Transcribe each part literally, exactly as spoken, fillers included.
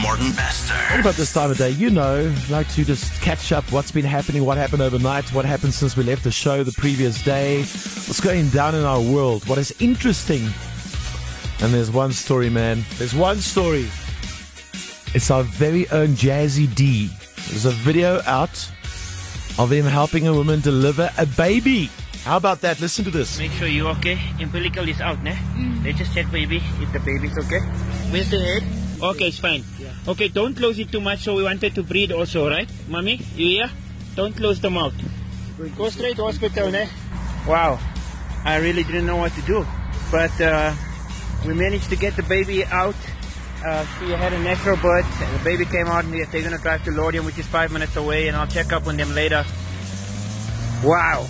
Morton Bester. What about this time of day? You know, like to just catch up what's been happening, what happened overnight, what happened since we left the show the previous day, what's going down in our world, what is interesting. And there's one story, man. There's one story. It's our very own Jazzy D. There's a video out of him helping a woman deliver a baby. How about that? Listen to this. Make sure you're okay. Umbilical is out, ne? Mm. Let's just check, baby, if the baby's okay. Where's the head? Okay, it's fine. Yeah. Okay, don't close it too much, so we wanted to breathe also, right? Mommy, you hear? Don't close the mouth. Go straight to hospital, ne? Wow. I really didn't know what to do. But uh, we managed to get the baby out. Uh, she had a natural birth. The baby came out, and they're going to drive to Lordium, which is five minutes away, and I'll check up on them later. Wow.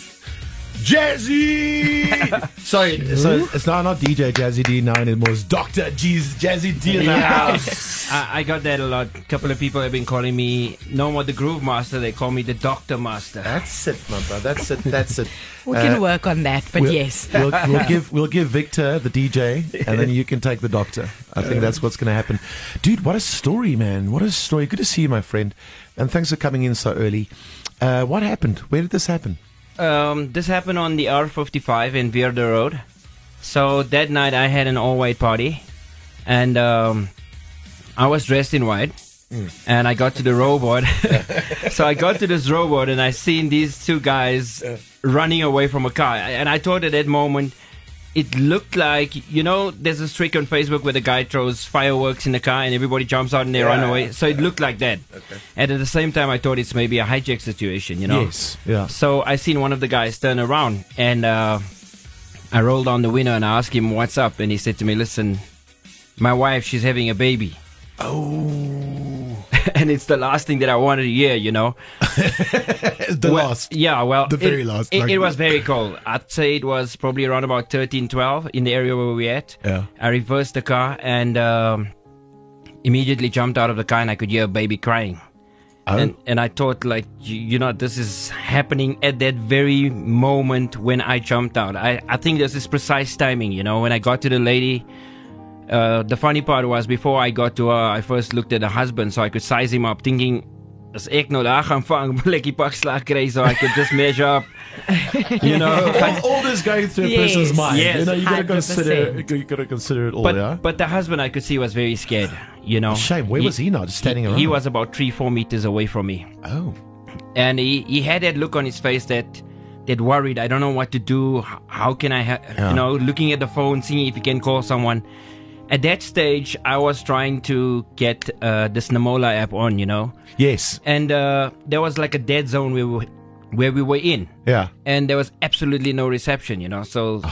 Jazzy! Sorry, so it's now not D J Jazzy D now anymore. It's Doctor G's Jazzy D in the house. I, I got that a lot. A couple of people have been calling me no more the Groove Master. They call me the Doctor Master. That's it, my brother. That's it. That's it. We can Uh, work on that, but we'll, yes. we'll, we'll give we'll give Victor the D J, and then you can take the doctor. I think that's what's going to happen, dude. What a story, man! What a story. Good to see you, my friend, and thanks for coming in so early. Uh, what happened? Where did this happen? Um, this happened on the R fifty-five in Veerder Road. So that night I had an all-white party, and um, I was dressed in white. Mm. And I got to the rowboat. So I got to this rowboat, and I seen these two guys uh, running away from a car. And I thought at that moment, it looked like, you know, there's this trick on Facebook where the guy throws fireworks in the car and everybody jumps out and they yeah. run away. So it looked like that. Okay. And at the same time, I thought it's maybe a hijack situation, you know? Yes. Yeah. So I seen one of the guys turn around, and uh, I rolled down the window and I asked him, what's up? And he said to me, listen, my wife, she's having a baby. Oh. And it's the last thing that I wanted to hear, you know. the well, last. Yeah, well. The very it, last. It, like it was very cold. I'd say it was probably around about thirteen, twelve in the area where we were at. Yeah. I reversed the car and um, immediately jumped out of the car, and I could hear a baby crying. Oh. And, and I thought, like, you, you know, this is happening at that very moment when I jumped out. I, I think this is precise timing, you know. When I got to the lady... Uh, the funny part was, before I got to her, I first looked at the husband so I could size him up, thinking, as ek nou daar gaan vang, plekkie pak slag kry, so I could just measure up. You know, all, all this going through a yes. person's mind. Yes. You know, you gotta one hundred percent. consider, you gotta consider it all. But, yeah. but the husband, I could see, was very scared. You know, Shame. Where he, was he now? Just standing he, around. He was about three, four meters away from me. Oh. And he, he had that look on his face that that worried. I don't know what to do. How can I, ha- yeah. you know, looking at the phone, seeing if he can call someone. At that stage, I was trying to get uh, this Namola app on, you know. Yes. And uh, there was like a dead zone where we were, where we were in. Yeah. And there was absolutely no reception, you know. So,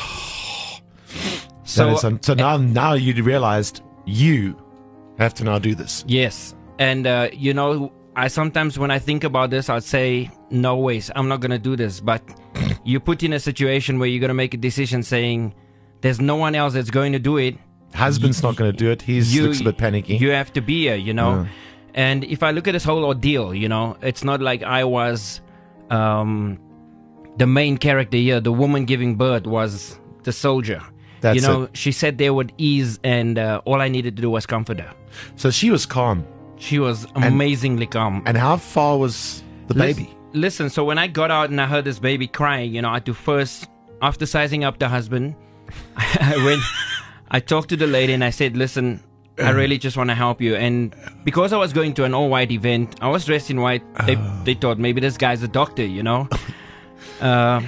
so, so, so now, now you realized you have to now do this. Yes. And, uh, you know, I sometimes when I think about this, I'd say, no ways, I'm not going to do this. But you put in a situation where you're going to make a decision saying, there's no one else that's going to do it. Husband's not going to do it. He looks a bit panicky. You have to be here, you know. Yeah. And if I look at this whole ordeal, you know, it's not like I was um, the main character here. The woman giving birth was the soldier. That's you know, it. she sat there with ease, and uh, all I needed to do was comfort her. So she was calm. She was amazingly and, calm. And how far was the listen, baby? Listen, so when I got out and I heard this baby crying, you know, I had to first, after sizing up the husband, I went... I talked to the lady and I said, listen, I really just want to help you. And because I was going to an all-white event, I was dressed in white. They, uh. they thought maybe this guy's a doctor, you know. uh,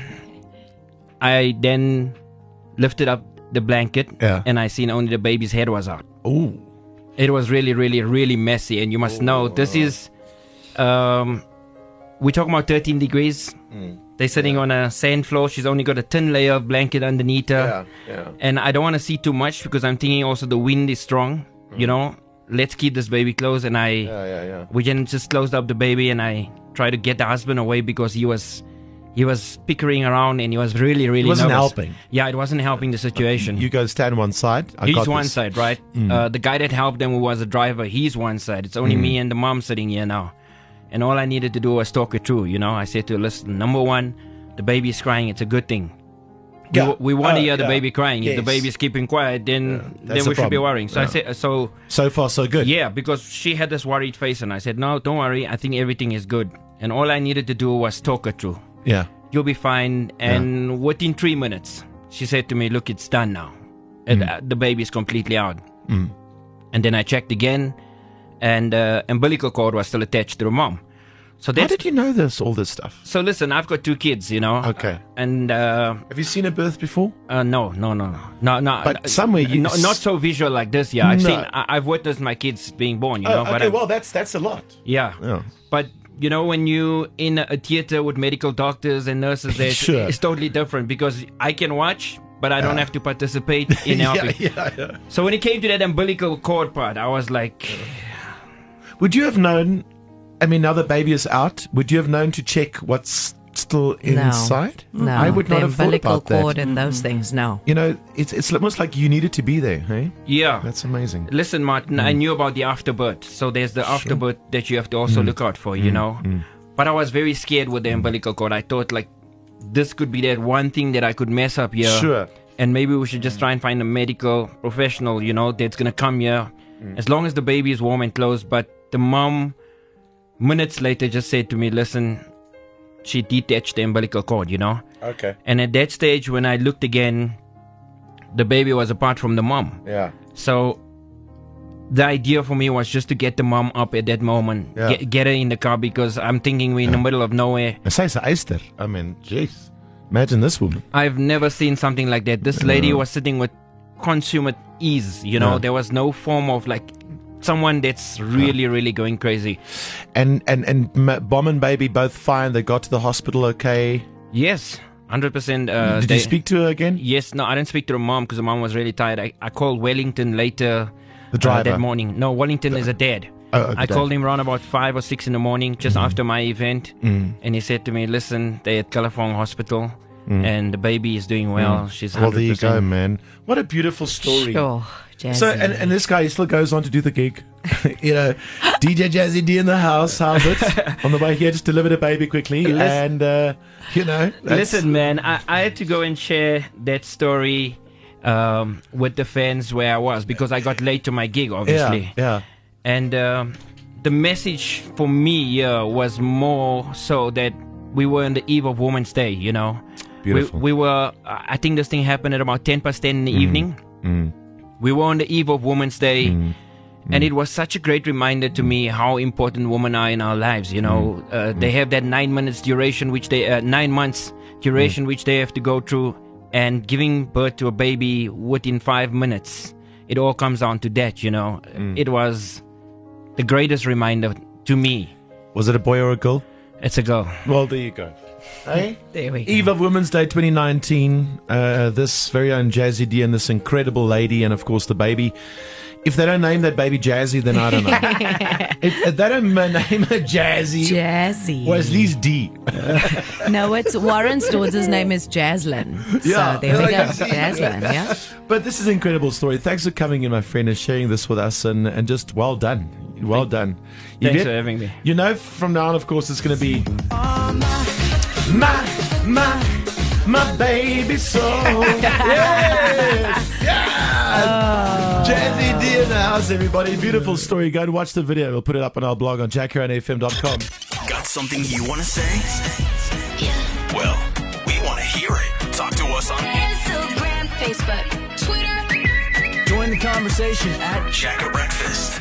I then lifted up the blanket yeah. and I seen only the baby's head was out. Ooh. It was really, really, really messy. And you must Ooh. know, this is, um, we're talking about thirteen degrees. Mm. They're sitting yeah. on a sand floor. She's only got a thin layer of blanket underneath her. Yeah, yeah. And I don't want to see too much because I'm thinking also the wind is strong. Mm. You know, let's keep this baby close. And I, yeah, yeah, yeah. we then just closed up the baby and I tried to get the husband away because he was, he was pickering around and he was really, really It wasn't nervous. helping. Yeah, it wasn't helping the situation. You go stand one side. I he's got one this. side, right? Mm. Uh, the guy that helped them, who was the driver, he's one side. It's only mm. me and the mom sitting here now. And all I needed to do was talk it through, you know. I said to her, listen, number one, the baby is crying. It's a good thing. We, Yeah. we want to Oh, hear the yeah. baby crying. If the Yes. baby's keeping quiet, then that's then the we should be problem. worrying. So I Yeah. said, so So far, so good. yeah, because she had this worried face, and I said, no, don't worry. I think everything is good. And all I needed to do was talk her through. Yeah. You'll be fine. And within three minutes, she said to me, look, it's done now. And uh, the baby is completely out. Mm. And then I checked again, and uh, umbilical cord was still attached to the mom. So How that's, did you know this, all this stuff? so listen, I've got two kids, you know. Okay. And uh, Have you seen a birth before? uh, no, no, no, no, no, no. But uh, somewhere you- no, not so visual like this. Yeah, I've No. seen, I, I've witnessed my kids being born. You know, Oh, but okay, I- well, that's that's a lot. yeah. Yeah. But you know, when you in a theater with medical doctors and nurses, there, Sure. it's totally different because I can watch, but I don't have to participate in yeah, helping. yeah, yeah. So when it came to that umbilical cord part, I was like, Would you have known? I mean, now the baby is out. Would you have known to check what's still inside? No, I would not the have thought umbilical about that. cord and those things. No. You know, it's it's almost like you needed to be there. Hey, yeah. that's amazing. Listen, Martin, Mm. I knew about the afterbirth. So there's the afterbirth that you have to Mm. also look out for, you know. But I was very scared with the umbilical cord. I thought, like, this could be that one thing that I could mess up here. Sure. And maybe we should just try and find a medical professional, you know, that's going to come here Mm. as long as the baby is warm and close. But the mom, minutes later, just said to me, listen, she detached the umbilical cord, you know. Okay. And at that stage, when I looked again, the baby was apart from the mom. Yeah. So the idea for me was just to get the mom up at that moment, Yeah. get, get her in the car, because I'm thinking we're in the middle of nowhere. Sy is 'n eyster. I mean, jeez. Imagine this woman. I've never seen something like that. This lady was sitting with consummate ease, you know. Yeah. There was no form of like someone that's really, really going crazy. And and and M- Bomb and baby both fine. They got to the hospital okay. Yes, one hundred percent. Uh, Did they- you speak to her again? Yes, no, I didn't speak to the mom because the mom was really tired. I, I called Wellington later The uh, driver. that morning. No, Wellington is a dad. Oh, okay, I dad. called him around about five or six in the morning, just after my event, and he said to me, "Listen, they're at Kalafong Hospital, and the baby is doing well. She's Well, one there hundred you go, percent." man. What a beautiful story. Sure, Jazzy. So, and, and this guy, he still goes on to do the gig. you know, D J Jazzy D in the house, how's it? On the way here, just delivered a baby quickly. Listen- and, uh, you know. that's- Listen, man, I, I had to go and share that story um, with the fans where I was because I got late to my gig, obviously. Yeah, yeah. And um, the message for me here was more so that we were on the eve of Women's Day, you know. Beautiful. We, we were, I think this thing happened at about ten past ten in the evening. Mm. We were on the eve of Women's Day. And it was such a great reminder to me how important women are in our lives. You know, uh, they have that nine minutes duration, which they uh, nine months duration, which they have to go through, and giving birth to a baby within five minutes. It all comes down to that. You know, it was the greatest reminder to me. Was it a boy or a girl? It's a girl. Well, there you go. Hey? there we go. Eve of Women's Day twenty nineteen. Uh, this very own Jazzy D and this incredible lady, and of course the baby. If they don't name that baby Jazzy, then I don't know. if, if they don't ma- name her Jazzy, Jazzy. or at least D. No, it's Warren's daughter's name is Jaslyn. Yeah. So there we go. Yeah. Jaslyn, yeah. But this is an incredible story. Thanks for coming in, my friend, and sharing this with us, and, and just well done. Well done. You Thanks get- for having me. You know, from now on, of course, it's going to be my, my, my baby soul. Yes, yes. Jazzy D in the house, everybody. Beautiful story. Go and watch the video. We'll put it up on our blog on jack heron f m dot com. Got something you want to say? Well, we want to hear it. Talk to us on Instagram, Facebook, Twitter. Join the conversation at Jack at Breakfast.